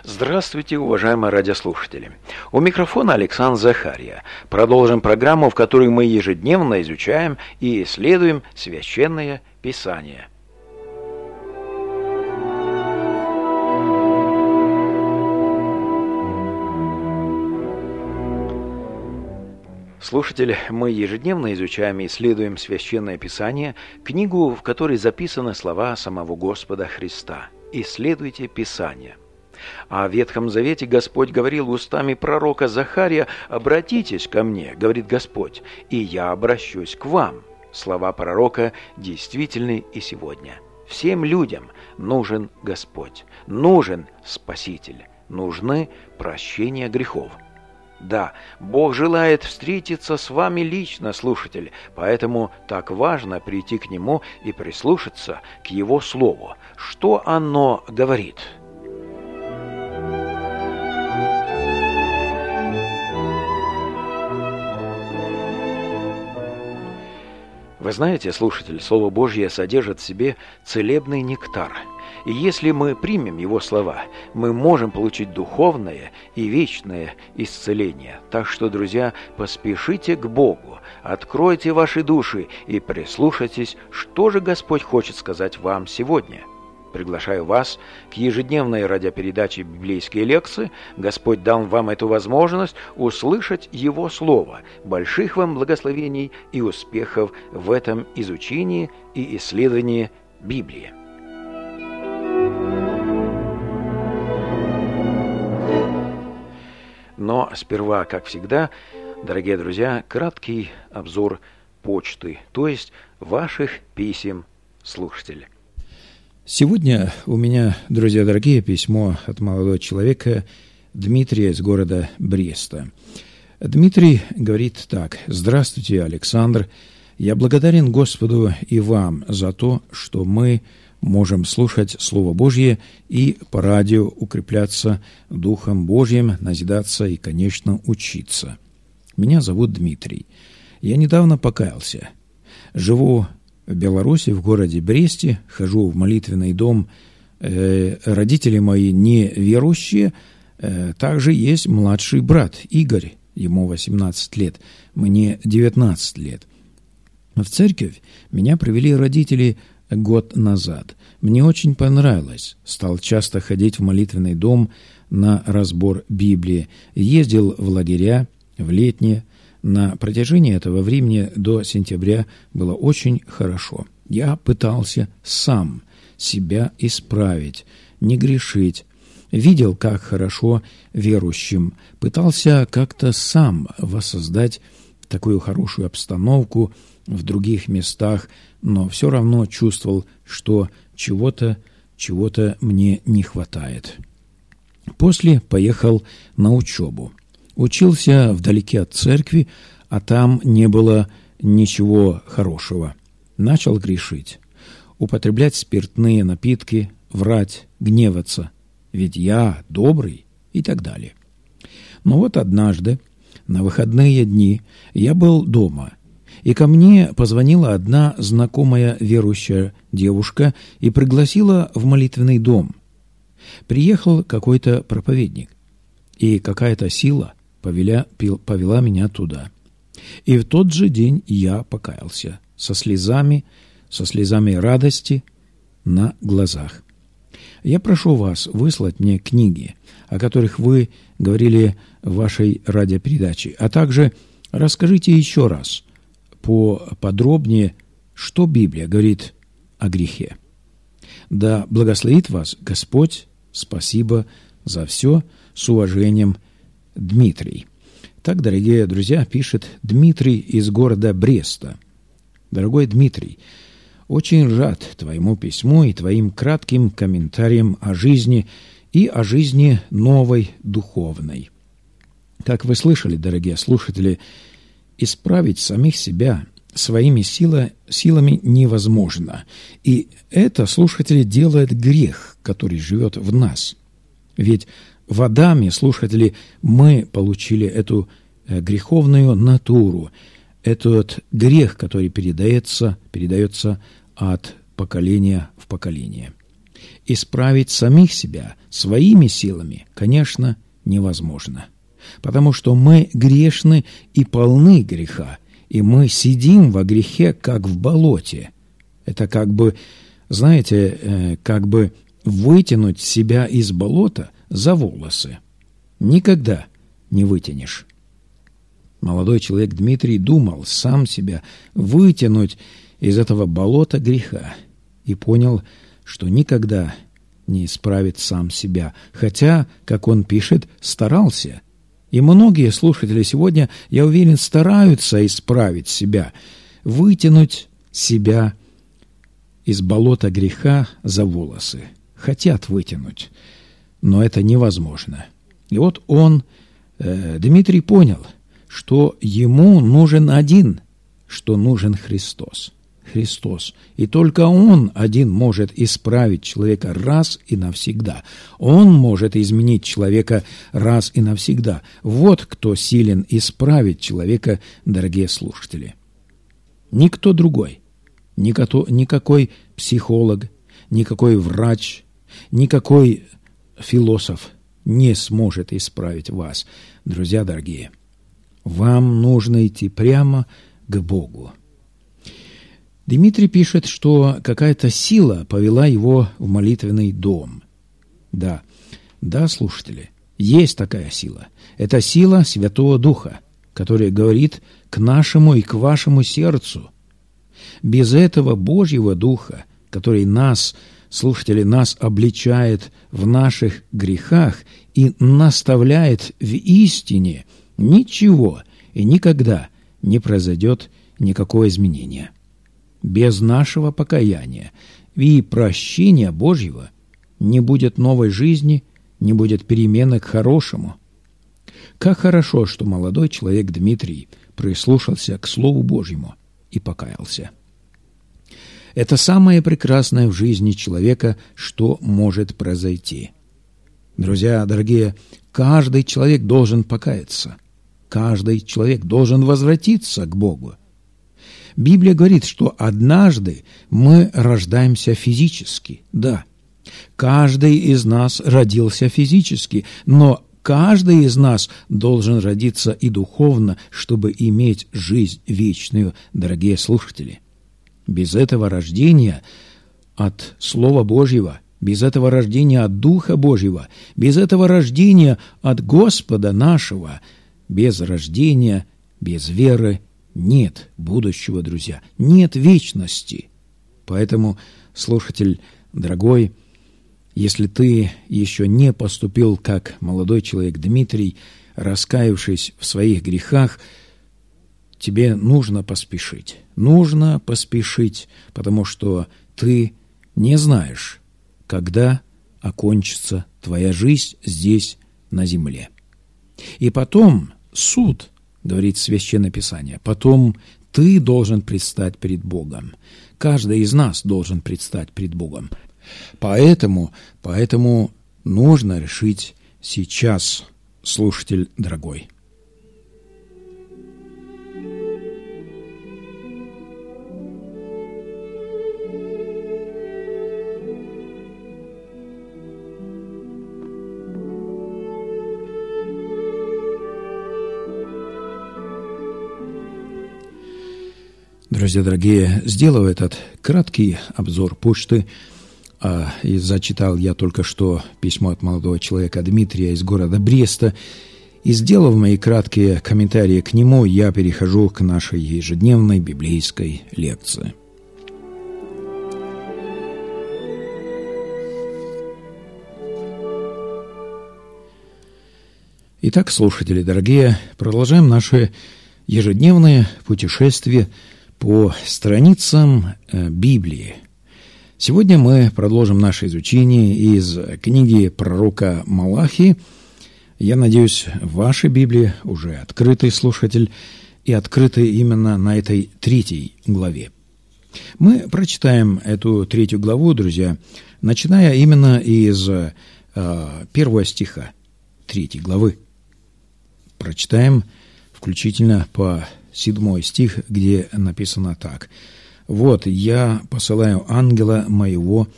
Здравствуйте, уважаемые радиослушатели. У микрофона Александр Захарья. Продолжим программу, в которой мы ежедневно изучаем и исследуем Священное Писание. Слушатели, мы ежедневно изучаем и исследуем Священное Писание, книгу, в которой записаны слова самого Господа Христа. «Исследуйте Писание». А в Ветхом Завете Господь говорил устами пророка Захария: «Обратитесь ко мне, говорит Господь, и я обращусь к вам». Слова пророка действительны и сегодня. Всем людям нужен Господь, нужен Спаситель, нужны прощения грехов. Да, Бог желает встретиться с вами лично, слушатель, поэтому так важно прийти к Нему и прислушаться к Его Слову. Что оно говорит? Вы знаете, слушатель, Слово Божье содержит в себе целебный нектар. И если мы примем Его слова, мы можем получить духовное и вечное исцеление. Так что, друзья, поспешите к Богу, откройте ваши души и прислушайтесь, что же Господь хочет сказать вам сегодня. Приглашаю вас к ежедневной радиопередаче «Библейские лекции». Господь дал вам эту возможность услышать Его Слово. Больших вам благословений и успехов в этом изучении и исследовании Библии. Но сперва, как всегда, дорогие друзья, краткий обзор почты, то есть ваших писем, слушателей. Сегодня у меня, друзья дорогие, письмо от молодого человека Дмитрия из города Бреста. Дмитрий говорит так: «Здравствуйте, Александр. Я благодарен Господу и вам за то, что мы можем слушать Слово Божье и по радио укрепляться Духом Божьим, назидаться и, конечно, учиться. Меня зовут Дмитрий. Я недавно покаялся. Живу в Беларуси, в городе Бресте, хожу в молитвенный дом. Родители мои не верующие. Также есть младший брат Игорь, ему 18 лет, мне 19 лет. В церковь меня привели родители год назад. Мне очень понравилось. Стал часто ходить в молитвенный дом на разбор Библии. Ездил в лагеря, в летние. На протяжении этого времени до сентября было очень хорошо. Я пытался сам себя исправить, не грешить. Видел, как хорошо верующим. Пытался как-то сам воссоздать такую хорошую обстановку в других местах, но все равно чувствовал, что чего-то мне не хватает. После поехал на учебу. Учился вдалеке от церкви, а там не было ничего хорошего. Начал грешить, употреблять спиртные напитки, врать, гневаться, ведь я добрый и так далее. Но вот однажды, на выходные дни, я был дома, и ко мне позвонила одна знакомая верующая девушка и пригласила в молитвенный дом. Приехал какой-то проповедник, и какая-то сила повела меня туда. И в тот же день я покаялся, со слезами радости на глазах. Я прошу вас выслать мне книги, о которых вы говорили в вашей радиопередаче, а также расскажите еще раз поподробнее, что Библия говорит о грехе. Да благословит вас Господь. Спасибо за все. С уважением, Дмитрий. Так, дорогие друзья, пишет Дмитрий из города Бреста. Дорогой Дмитрий, очень рад твоему письму и твоим кратким комментариям о жизни и о жизни новой духовной. Как вы слышали, дорогие слушатели, исправить самих себя своими силами невозможно. И это, слушатели, делает грех, который живет в нас. Ведь в Адаме, слушатели, мы получили эту греховную натуру, этот грех, который передается от поколения в поколение. Исправить самих себя своими силами, конечно, невозможно, потому что мы грешны и полны греха, и мы сидим во грехе, как в болоте. Это как бы, знаете, как бы вытянуть себя из болота за волосы. Никогда не вытянешь. Молодой человек Дмитрий думал сам себя вытянуть из этого болота греха и понял, что никогда не исправит сам себя, хотя, как он пишет, старался. И многие слушатели сегодня, я уверен, стараются исправить себя, вытянуть себя из болота греха за волосы. Хотят вытянуть, но это невозможно. И вот он, Дмитрий, понял, что ему нужен один, что нужен Христос. Христос. И только Он один может исправить человека раз и навсегда. Он может изменить человека раз и навсегда. Вот кто силен исправить человека, дорогие слушатели. Никто другой. Никакой психолог, никакой врач, никакой философ не сможет исправить вас, друзья дорогие. Вам нужно идти прямо к Богу. Дмитрий пишет, что какая-то сила повела его в молитвенный дом. Да, слушатели, есть такая сила. Это сила Святого Духа, которая говорит к нашему и к вашему сердцу. Без этого Божьего Духа, который нас, слушатели, нас обличает в наших грехах и наставляет в истине, ничего и никогда не произойдет никакого изменения. Без нашего покаяния и прощения Божьего не будет новой жизни, не будет перемены к хорошему. Как хорошо, что молодой человек Дмитрий прислушался к Слову Божьему и покаялся. Это самое прекрасное в жизни человека, что может произойти. Друзья дорогие, каждый человек должен покаяться. Каждый человек должен возвратиться к Богу. Библия говорит, что однажды мы рождаемся физически. Да, каждый из нас родился физически, но каждый из нас должен родиться и духовно, чтобы иметь жизнь вечную, дорогие слушатели. Без этого рождения от Слова Божьего, без этого рождения от Духа Божьего, без этого рождения от Господа нашего, без рождения, без веры нет будущего, друзья, нет вечности. Поэтому, слушатель дорогой, если ты еще не поступил, как молодой человек Дмитрий, раскаявшись в своих грехах, тебе нужно поспешить. Нужно поспешить, потому что ты не знаешь, когда окончится твоя жизнь здесь, на земле. И потом суд, говорит Священное Писание, потом ты должен предстать перед Богом. Каждый из нас должен предстать перед Богом. Поэтому нужно решить сейчас, слушатель дорогой. Друзья дорогие, сделав этот краткий обзор почты, и зачитал я только что письмо от молодого человека Дмитрия из города Бреста, и сделав мои краткие комментарии к нему, я перехожу к нашей ежедневной библейской лекции. Итак, слушатели дорогие, продолжаем наше ежедневное путешествие по страницам Библии. Сегодня мы продолжим наше изучение из книги пророка Малахии. Я надеюсь, ваши Библии уже открыты, слушатель, и открыты именно на этой 3 главе. Мы прочитаем эту 3 главу, друзья, начиная именно из 1 стиха 3 главы. Прочитаем включительно по 7 стих, где написано так. «Вот я посылаю ангела моего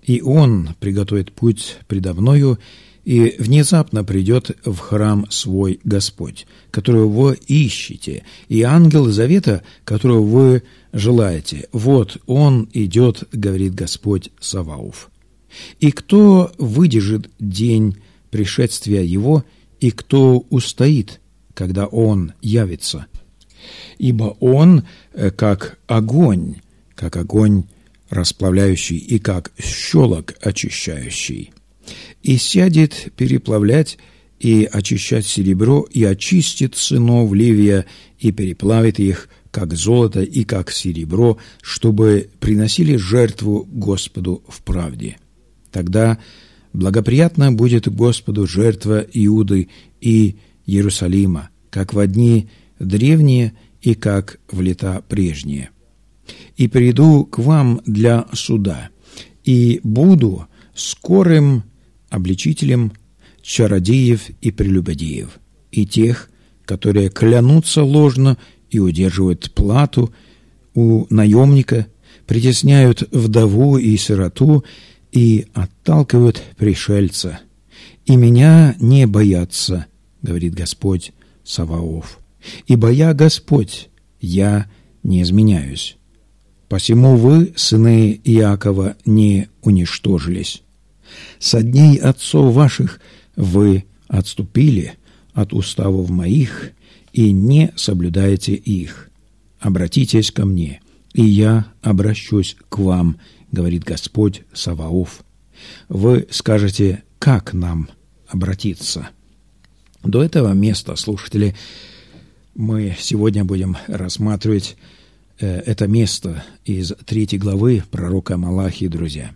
и Он приготовит путь предо мною, и внезапно придет в храм свой Господь, которого вы ищете, и ангел завета, которого вы желаете. Вот Он идет, говорит Господь Саваоф. И кто выдержит день пришествия Его, и кто устоит, когда Он явится? Ибо Он как огонь расплавляющий, и как щелок очищающий. И сядет переплавлять и очищать серебро, и очистит сынов Левия, и переплавит их, как золото и как серебро, чтобы приносили жертву Господу в правде. Тогда благоприятна будет Господу жертва Иуды и Иерусалима, как в дни древние и как в лета прежние. И приду к вам для суда, и буду скорым обличителем чародеев и прелюбодеев, и тех, которые клянутся ложно и удерживают плату у наемника, притесняют вдову и сироту и отталкивают пришельца. И меня не боятся, говорит Господь Саваоф, ибо я Господь, я не изменяюсь. Посему вы, сыны Иакова, не уничтожились. Со дней отцов ваших вы отступили от уставов моих и не соблюдаете их. Обратитесь ко мне, и я обращусь к вам, говорит Господь Саваоф. Вы скажете, как нам обратиться? До этого места, слушатели, мы сегодня будем рассматривать это место из 3 главы пророка Малахии, друзья.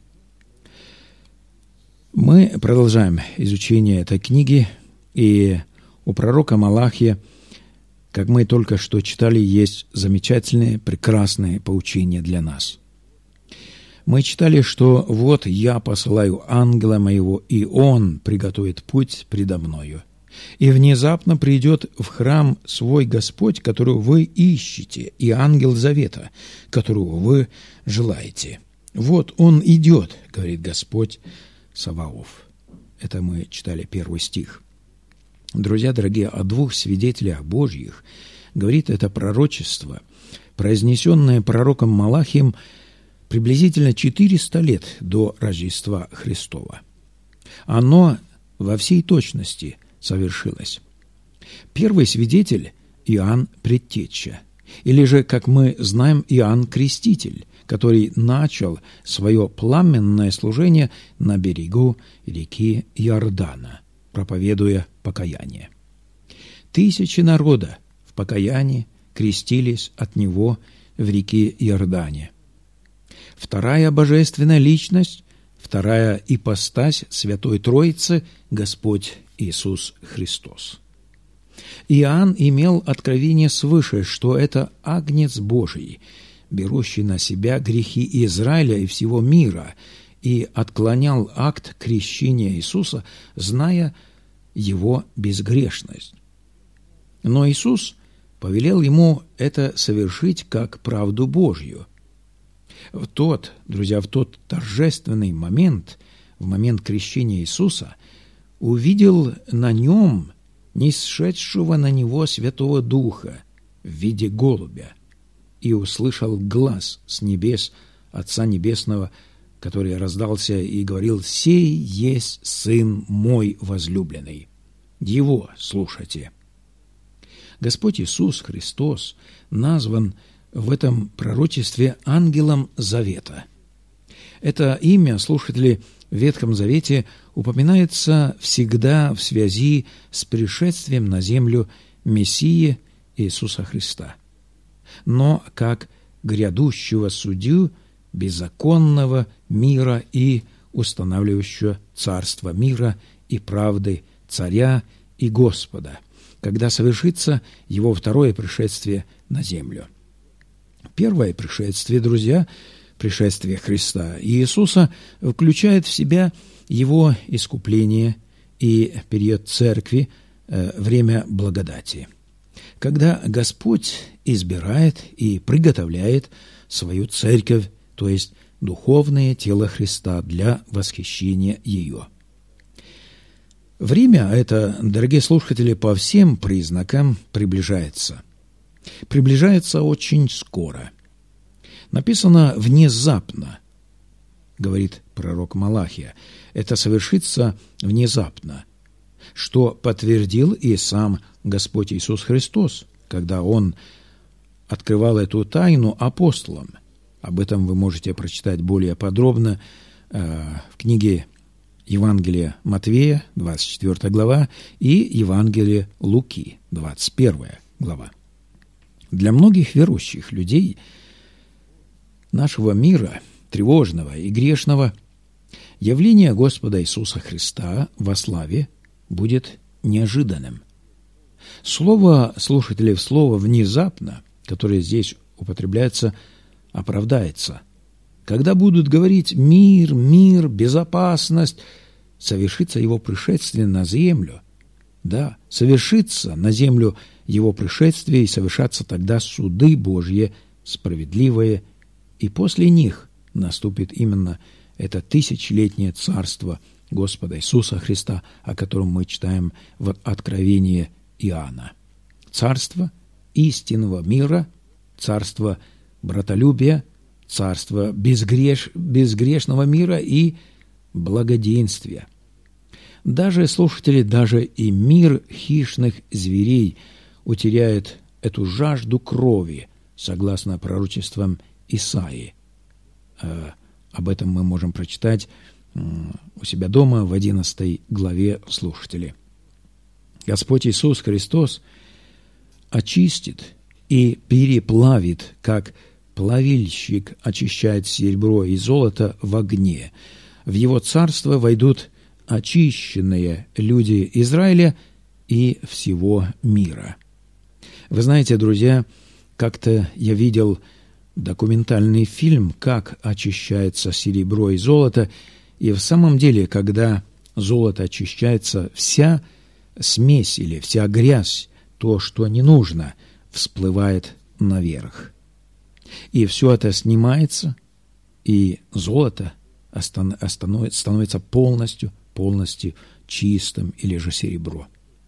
Мы продолжаем изучение этой книги, и у пророка Малахия, как мы только что читали, есть замечательные, прекрасные поучения для нас. Мы читали, что «вот я посылаю ангела моего, и он приготовит путь предо мною. И внезапно придет в храм свой Господь, которого вы ищете, и ангел завета, которого вы желаете. Вот он идет, говорит Господь Саваоф». Это мы читали 1 стих. Друзья дорогие, о 2 свидетелях Божьих говорит это пророчество, произнесенное пророком Малахием приблизительно 400 лет до Рождества Христова. Оно во всей точности совершилось. Первый свидетель – Иоанн Предтеча, или же, как мы знаем, Иоанн Креститель, который начал свое пламенное служение на берегу реки Иордана, проповедуя покаяние. Тысячи народа в покаянии крестились от него в реке Иордане. Вторая божественная личность, вторая ипостась Святой Троицы – Господь Иисус Христос. Иоанн имел откровение свыше, что это Агнец Божий, берущий на себя грехи Израиля и всего мира, и отклонял акт крещения Иисуса, зная его безгрешность. Но Иисус повелел ему это совершить как правду Божью. В тот торжественный момент, в момент крещения Иисуса, увидел на нем нисшедшего на него Святого Духа в виде голубя и услышал глас с небес Отца Небесного, который раздался и говорил: «Сей есть Сын мой возлюбленный, Его слушайте». Господь Иисус Христос назван в этом пророчестве ангелом завета. Это имя, слушатели, в Ветхом Завете упоминается всегда в связи с пришествием на землю Мессии Иисуса Христа, но как грядущего судью беззаконного мира и устанавливающего царство мира и правды, царя и Господа, когда совершится его второе пришествие на землю. Первое пришествие, друзья, пришествие Христа и Иисуса включает в себя его искупление и период церкви, время благодати, когда Господь избирает и приготовляет свою церковь, то есть духовное тело Христа для восхищения ее. Время это, дорогие слушатели, по всем признакам приближается. Приближается очень скоро. Написано «внезапно», говорит пророк Малахия. Это совершится внезапно, что подтвердил и сам Господь Иисус Христос, когда Он открывал эту тайну апостолам. Об этом вы можете прочитать более подробно в книге Евангелия Матвея, 24 глава, и Евангелие Луки, 21 глава. Для многих верующих людей нашего мира, тревожного и грешного, явление Господа Иисуса Христа во славе будет неожиданным. Слово, слушатели, слово «внезапно», которое здесь употребляется, оправдается. Когда будут говорить «мир, мир, безопасность», совершится его пришествие на землю. Да, совершится на землю его пришествие, и совершатся тогда суды Божьи, справедливые, и после них наступит именно это тысячелетнее царство Господа Иисуса Христа, о котором мы читаем в Откровении Иоанна. Царство истинного мира, царство братолюбия, царство безгрешного мира и благоденствия. Даже, слушатели, даже и мир хищных зверей утеряет эту жажду крови, согласно пророчествам Исаии. Об этом мы можем прочитать у себя дома в 11 главе, слушатели. Господь Иисус Христос очистит и переплавит, как плавильщик очищает серебро и золото в огне. В Его царство войдут очищенные люди Израиля и всего мира. Вы знаете, друзья, как-то я видел документальный фильм «Как очищается серебро и золото», и в самом деле, когда золото очищается, вся смесь или вся грязь, то, что не нужно, всплывает наверх. И все это снимается, и золото становится полностью чистым, или же серебро.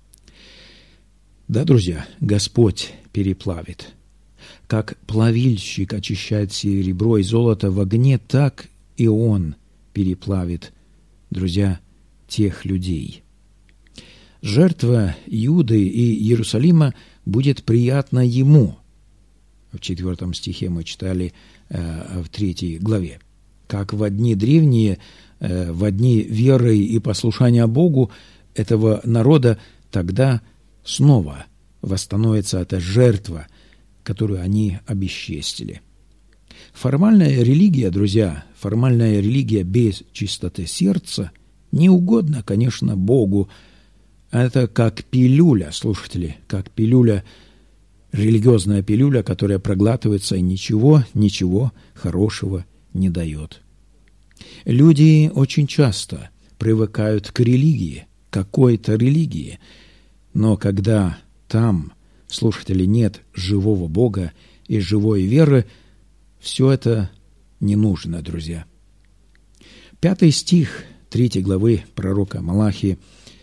Да, друзья, Господь переплавит. Как плавильщик очищает серебро и золото в огне, так и Он переплавит, друзья, тех людей. Жертва Иуды и Иерусалима будет приятна Ему. В 4 стихе мы читали в 3 главе. Как в дни древние, в дни веры и послушания Богу этого народа, тогда снова восстановится эта жертва, которую они обесчестили. Формальная религия, друзья, формальная религия без чистоты сердца не угодна, конечно, Богу. Это как пилюля, слушатели, как пилюля, религиозная пилюля, которая проглатывается и ничего хорошего не дает. Люди очень часто привыкают к религии, какой-то религии, но когда там, слушатели, нет живого Бога и живой веры, все это не нужно, друзья. 5 стих 3 главы пророка Малахии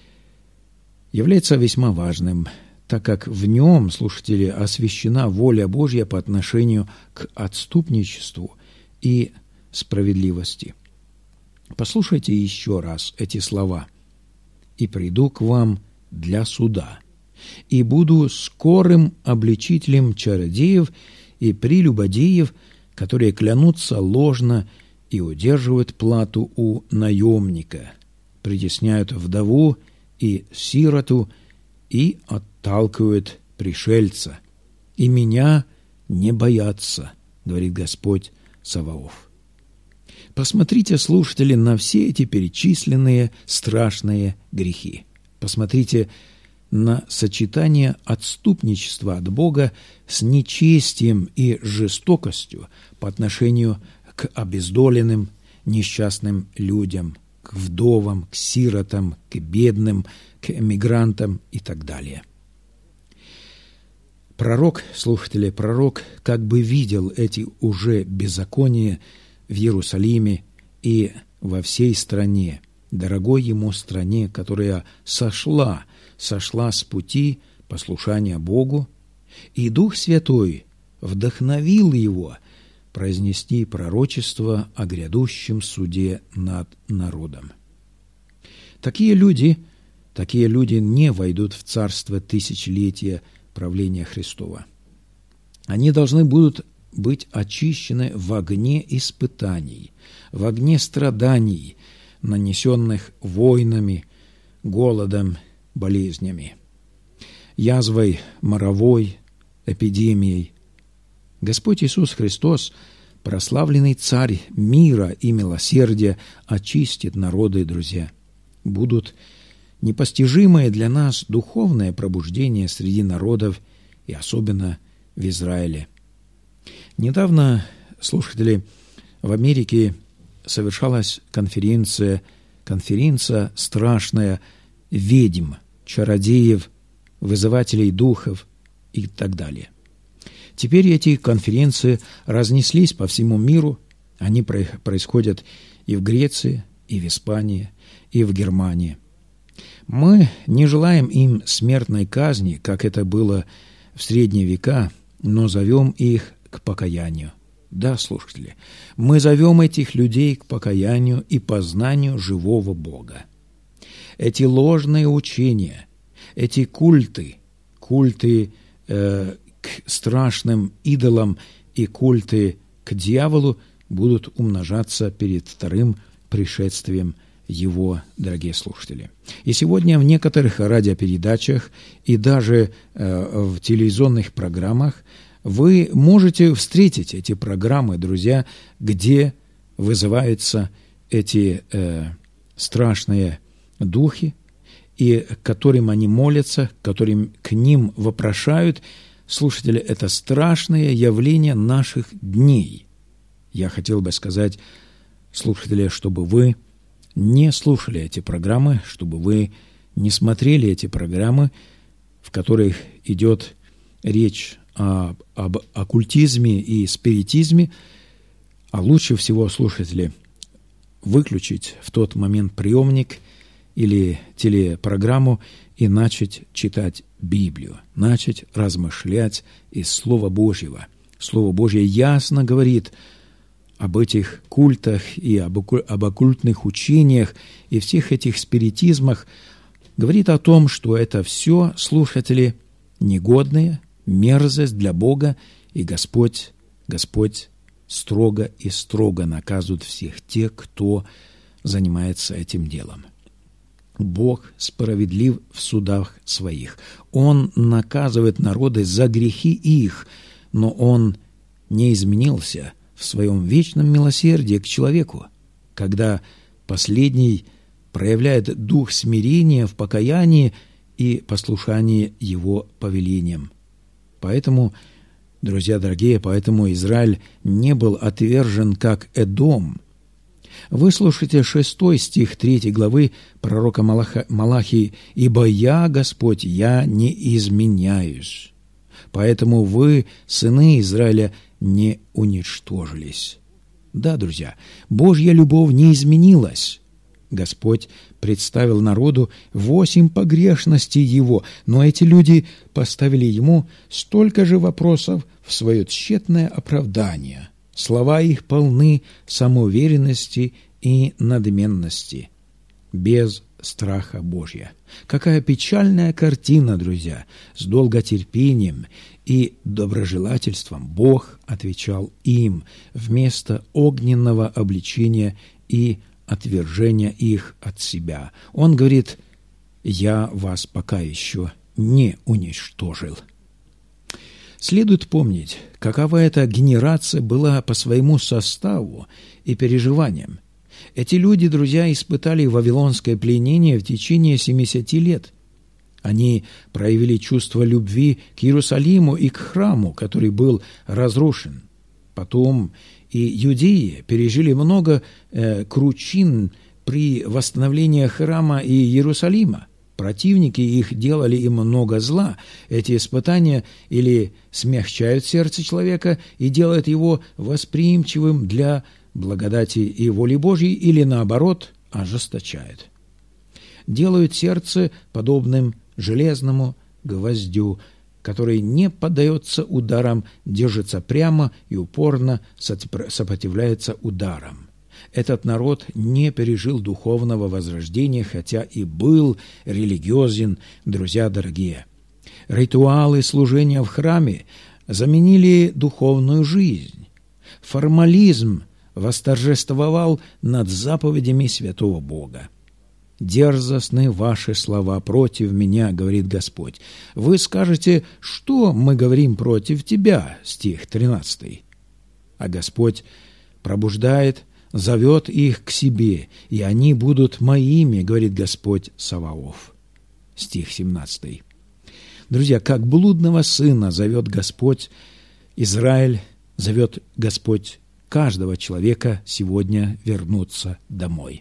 является весьма важным, так как в нем, слушатели, освящена воля Божья по отношению к отступничеству и справедливости. Послушайте еще раз эти слова. «И приду к вам для суда, и буду скорым обличителем чародеев и прелюбодеев, которые клянутся ложно и удерживают плату у наемника, притесняют вдову и сироту и отталкивают пришельца. И меня не боятся, говорит Господь Саваоф». Посмотрите, слушатели, на все эти перечисленные страшные грехи. Посмотрите на сочетание отступничества от Бога с нечестием и жестокостью по отношению к обездоленным, несчастным людям, к вдовам, к сиротам, к бедным, к эмигрантам и так далее. Пророк, слушатели, пророк как бы видел эти уже беззакония в Иерусалиме и во всей стране, дорогой ему стране, которая сошла с пути послушания Богу, и Дух Святой вдохновил его произнести пророчество о грядущем суде над народом. Такие люди не войдут в царство тысячелетия правления Христова. Они должны будут быть очищены в огне испытаний, в огне страданий, нанесенных войнами, голодом, болезнями, язвой моровой, эпидемией. Господь Иисус Христос, прославленный Царь мира и милосердия, очистит народы, друзья. Будут непостижимое для нас духовное пробуждение среди народов и особенно в Израиле. Недавно, слушатели, в Америке совершалась конференция страшная ведьм, чародеев, вызывателей духов и так далее. Теперь эти конференции разнеслись по всему миру. Они происходят и в Греции, и в Испании, и в Германии. Мы не желаем им смертной казни, как это было в средние века, но зовем их к покаянию. Да, слушатели, мы зовем этих людей к покаянию и познанию живого Бога. Эти ложные учения, эти культы к страшным идолам и культы к дьяволу будут умножаться перед вторым пришествием Его, дорогие слушатели. И сегодня в некоторых радиопередачах и даже в телевизионных программах вы можете встретить эти программы, друзья, где вызываются эти страшные духи, и к которым они молятся, к ним вопрошают. Слушатели, это страшное явление наших дней. Я хотел бы сказать, слушатели, чтобы вы не слушали эти программы, чтобы вы не смотрели эти программы, в которых идет речь об оккультизме и спиритизме, а лучше всего, слушатели, выключить в тот момент приемник или телепрограмму и начать читать Библию, начать размышлять из Слова Божьего. Слово Божье ясно говорит об этих культах и об оккультных учениях и всех этих спиритизмах, говорит о том, что это все, слушатели, негодное, мерзость для Бога, и Господь строго и строго наказывает всех тех, кто занимается этим делом. Бог справедлив в судах своих. Он наказывает народы за грехи их, но Он не изменился в своем вечном милосердии к человеку, когда последний проявляет дух смирения в покаянии и послушании Его повелениям. Поэтому, друзья дорогие, Израиль не был отвержен, как Эдом. Выслушайте 6 стих 3 главы пророка Малахии: «Ибо я, Господь, я не изменяюсь, поэтому вы, сыны Израиля, не уничтожились». Да, друзья, Божья любовь не изменилась. Господь представил народу 8 погрешностей Его, но эти люди поставили Ему столько же вопросов в свое тщетное оправдание. Слова их полны самоуверенности и надменности, без страха Божья. Какая печальная картина, друзья! С долготерпением и доброжелательством Бог отвечал им вместо огненного обличения и отвержения их от себя. Он говорит: «Я вас пока еще не уничтожил». Следует помнить, какова эта генерация была по своему составу и переживаниям. Эти люди, друзья, испытали вавилонское пленение в течение 70 лет. Они проявили чувство любви к Иерусалиму и к храму, который был разрушен. Потом и иудеи пережили много кручин при восстановлении храма и Иерусалима. Противники их делали им много зла. Эти испытания или смягчают сердце человека и делают его восприимчивым для благодати и воли Божьей или, наоборот, ожесточает. Делают сердце подобным железному гвоздю, который не поддается ударам, держится прямо и упорно сопротивляется ударам. Этот народ не пережил духовного возрождения, хотя и был религиозен, друзья дорогие. Ритуалы служения в храме заменили духовную жизнь. Формализм восторжествовал над заповедями святого Бога. «Дерзостны ваши слова против меня, — говорит Господь. Вы скажете, что мы говорим против тебя?» Стих 13. А Господь пробуждает, зовет их к себе, и они будут моими, говорит Господь Саваоф. Стих 17. Друзья, как блудного сына зовет Господь Израиль, зовет Господь каждого человека сегодня вернуться домой.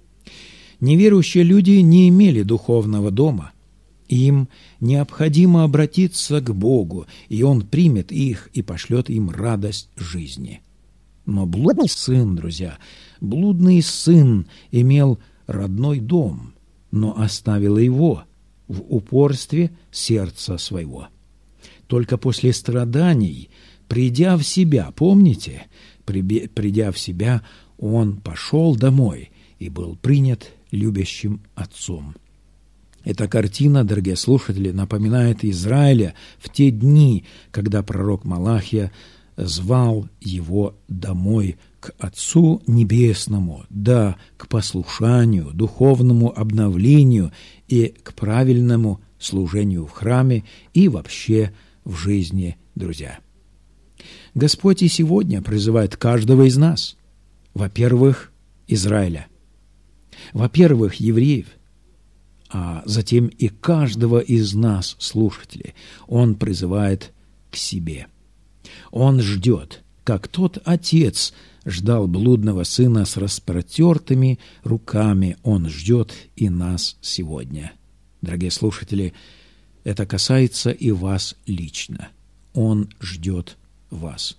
Неверующие люди не имели духовного дома. Им необходимо обратиться к Богу, и Он примет их и пошлет им радость жизни. Но блудный сын, друзья, блудный сын имел родной дом, но оставил его в упорстве сердца своего. Только после страданий, придя в себя, помните, придя в себя, он пошел домой и был принят любящим отцом. Эта картина, дорогие слушатели, напоминает Израиля в те дни, когда пророк Малахия звал его домой к Отцу Небесному, да, к послушанию, духовному обновлению и к правильному служению в храме и вообще в жизни, друзья. Господь и сегодня призывает каждого из нас, во-первых, Израиля, во-первых, евреев, а затем и каждого из нас, слушателей, Он призывает к себе. Он ждет, как тот отец ждал блудного сына с распротертыми руками. Он ждет и нас сегодня. Дорогие слушатели, это касается и вас лично. Он ждет вас.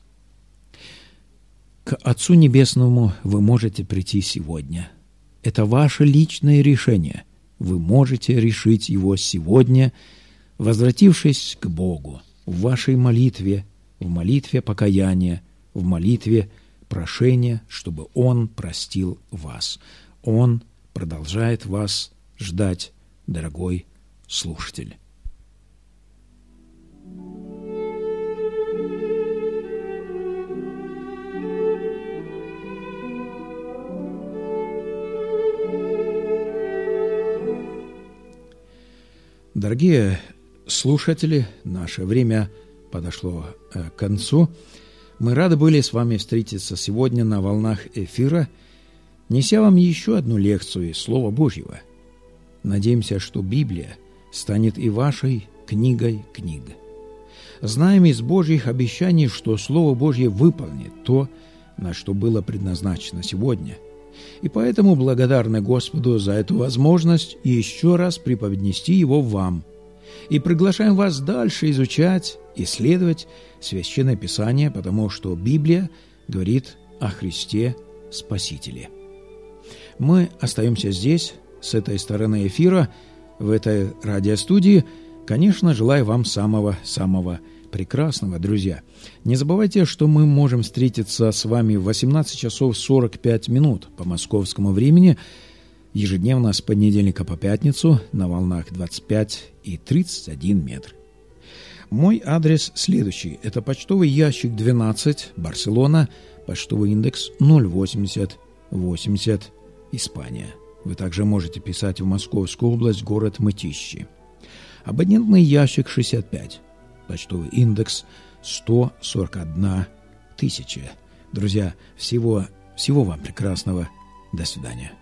К Отцу Небесному вы можете прийти сегодня. Это ваше личное решение. Вы можете решить его сегодня, возвратившись к Богу в вашей молитве, в молитве покаяния, в молитве прошения, чтобы Он простил вас. Он продолжает вас ждать, дорогой слушатель. Дорогие слушатели, наше время подошло к концу. Мы рады были с вами встретиться сегодня на волнах эфира, неся вам еще одну лекцию из Слова Божьего. Надеемся, что Библия станет и вашей книгой книг. Знаем из Божьих обещаний, что Слово Божье выполнит то, на что было предназначено сегодня. И поэтому благодарны Господу за эту возможность еще раз преподнести его вам. И приглашаем вас дальше изучать, исследовать Священное Писание, потому что Библия говорит о Христе Спасителе. Мы остаемся здесь, с этой стороны эфира, в этой радиостудии. Конечно, желаю вам самого-самого прекрасного, друзья. Не забывайте, что мы можем встретиться с вами в 18 часов 45 минут по московскому времени, ежедневно с понедельника по пятницу на волнах 25 и 31 метр. Мой адрес следующий. Это почтовый ящик 12, Барселона, почтовый индекс 08080, Испания. Вы также можете писать в Московскую область, город Мытищи. Абонентный ящик 65, почтовый индекс 141 тысяча. Друзья, всего вам прекрасного. До свидания.